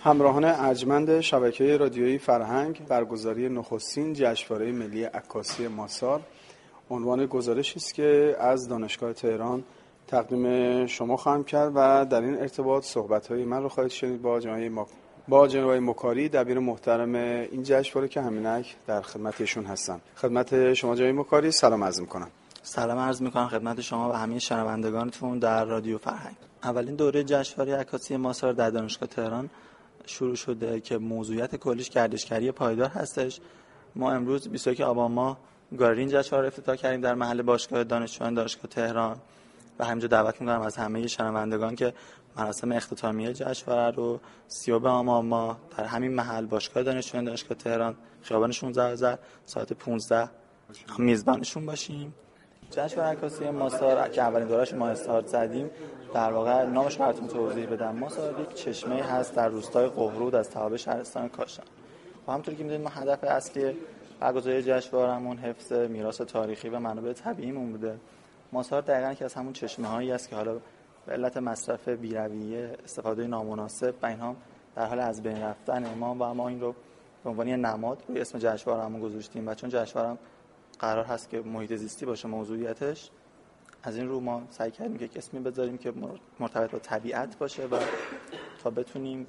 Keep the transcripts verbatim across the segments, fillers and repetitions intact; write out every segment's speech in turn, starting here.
همراهان ارجمند شبکه رادیویی فرهنگ، برگزاری نخستین جشنواره ملی عکاسی ماسار عنوان گزارشی است که از دانشگاه تهران تقدیم شما خواهم کرد و در این ارتباط صحبت‌های من رو خواهید شنید با جناب مک... با جناب مکاری، دبیر محترم این جشنواره که همینک در خدمت ایشون هستم. خدمت شما جناب مکاری سلام عرض می‌کنم. سلام عرض می‌کنم خدمت شما و همه شنوندگانتون در رادیو فرهنگ. اولین دوره جشنواره عکاسی ماسار در دانشگاه تهران شروع شده که موضوعیت کلیش گردشگری پایدار هستش. ما امروز بیست و یک آبان ماه گالری جشنواره افتتاح کردیم در محل باشگاه دانشجویان دانشگاه تهران و همینجا دعوت می‌کنم از همه شنوندگان که مراسم اختتامیه جشنواره رو سی و دو آبان ماه در همین محل باشگاه دانشجویان دانشگاه تهران خیابان شانزده آذر ساعت پانزده میزبانشون باشیم. جشنواره عکاسی ماسار که اولین دوره‌اش ما استارت زدیم، در واقع نامش رو براتون توضیح بدم. ماسار یک چشمه هست در روستای قهرود از توابع شهرستان کاشان. و همونطوری که می‌دونید ما هدف اصلی برگزاری جشنواره‌مون حفظ میراث تاریخی و منابع طبیعیمون بوده. ماسار دقیقاً که از همون چشمه‌هایی است که حالا به علت مصرف بی‌رویه، استفاده نامناسب و اینها در حال از بین رفتن ما و ما این رو به عنوان نماد روی اسم جشنواره‌مون گذاشتیم و چون جشنواره قرار هست که محیط زیستی باشه موضوعیتش، از این رو ما سعی کردیم که یک اسمی بذاریم که مرتبط با طبیعت باشه و تا بتونیم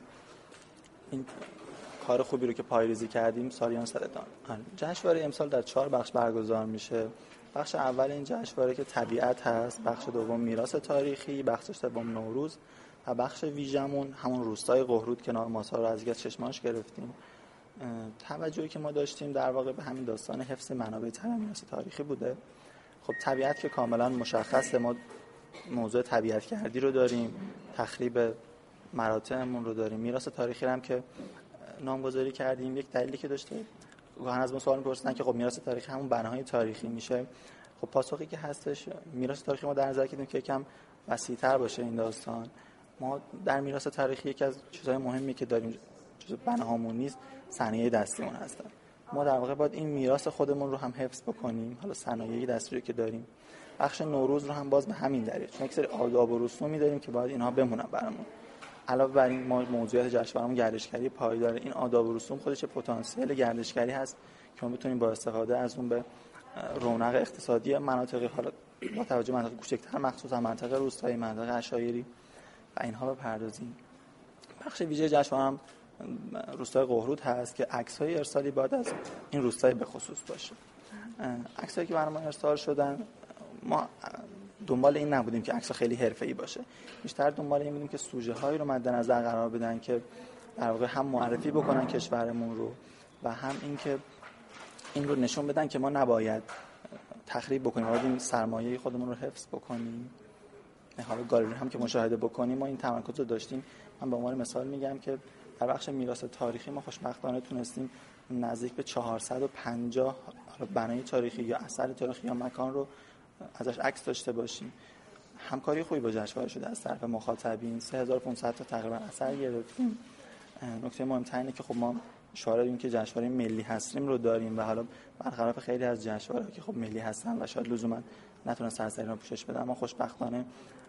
این کار خوبی رو که پایه‌ریزی کردیم سالیان سال ادامه. جشنواره امسال در چهار بخش برگزار میشه. بخش اول این جشنواره که طبیعت هست، بخش دوم میراث تاریخی، بخش سوم نوروز و بخش ویژمون همون روستای قهرود که نام ماسار رو از یک چشماش گرفتیم. توجهی که ما داشتیم در واقع به همین داستان حفظ منابع طبیعی میراث تاریخی بوده. خب طبیعت که کاملا مشخصه، ما موضوع طبیعت گردی رو داریم، تخریب مراتعمون رو داریم، میراث تاریخی هم که نامگذاری کردیم. یک دلیلی که داشته گاهن از ما سوال می‌پرسن که خب میراث تاریخی همون بناهای تاریخی میشه. خب پاسخی که هستش، میراث تاریخی ما در نظر گرفتیم که یکم وسیع‌تر باشه این داستان. ما در میراث تاریخی یکی از چیزهای مهمی که داریم جزء بناهامون نیست، صنایع دستیمون هستن. ما در واقع باید این میراث خودمون رو هم حفظ بکنیم. حالا صنایع دستی که داریم، بخش نوروز رو هم باز به همین دلیل، چون یک سری آداب و رسومی داریم که باید اینها بمونن برامون. علاوه بر این ما موضوعیت جشنواره‌مون گردشگری پایدار، این آداب و رسوم خودش پتانسیل گردشگری هست که ما بتونیم با استفاده از اون به رونق اقتصادی مناطق، حالا با توجه به مناطق کوچکتر مخصوصا منطقه روستایی، مناطق عشایری و اینها بپردازیم. بخش ویژه جشنواره هم روستای قهرود هست که عکس‌های ارسالی باید از این روستای به خصوص باشه. عکسایی که برام ارسال شدن، ما دنبال این نبودیم که عکس خیلی حرفه‌ای باشه، بیشتر دنبال این بودیم که سوژه‌هایی رو مد نظر قرار بدن که در واقع هم معرفی بکنن کشورمون رو و هم این که این رو نشون بدن که ما نباید تخریب بکنیم، باید این سرمایه خودمون رو حفظ بکنیم. حالا گالری هم که مشاهده بکنیم ما این تمرکز رو داشتیم. من به عنوان مثال میگم که در بخش میراث تاریخی ما خوشبختانه تونستیم نزدیک به چهارصد و پنجاه بنای تاریخی یا اثر تاریخی یا مکان رو ازش عکس داشته باشیم. همکاری خوبی با جشنواره شده از طرف مخاطبین، سه هزار و پانصد تا تقریبا اثر گرفتیم. نکته مهم‌تر اینه که خب ما شعار این که جشنواره ملی هستیم رو داریم و حالا برخلاف خیلی از جشنواره‌ها که خب ملی هستن و شاید لزوما نتونن سراسری رو پوشش بدن، ما خوشبختانه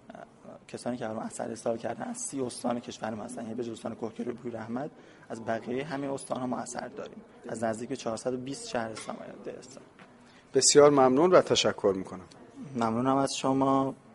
کسانی که الان اثر ارسال کردن از سی استان کشورمون هستن، یعنی به جز استان کوهگیر و بویراحمد از بقیه همه استان‌ها ما اثر داریم، از نزدیک به چهارصد و بیست شهرستان و دهستان. بسیار ممنون و تشکر میکنم. ممنونم از شما.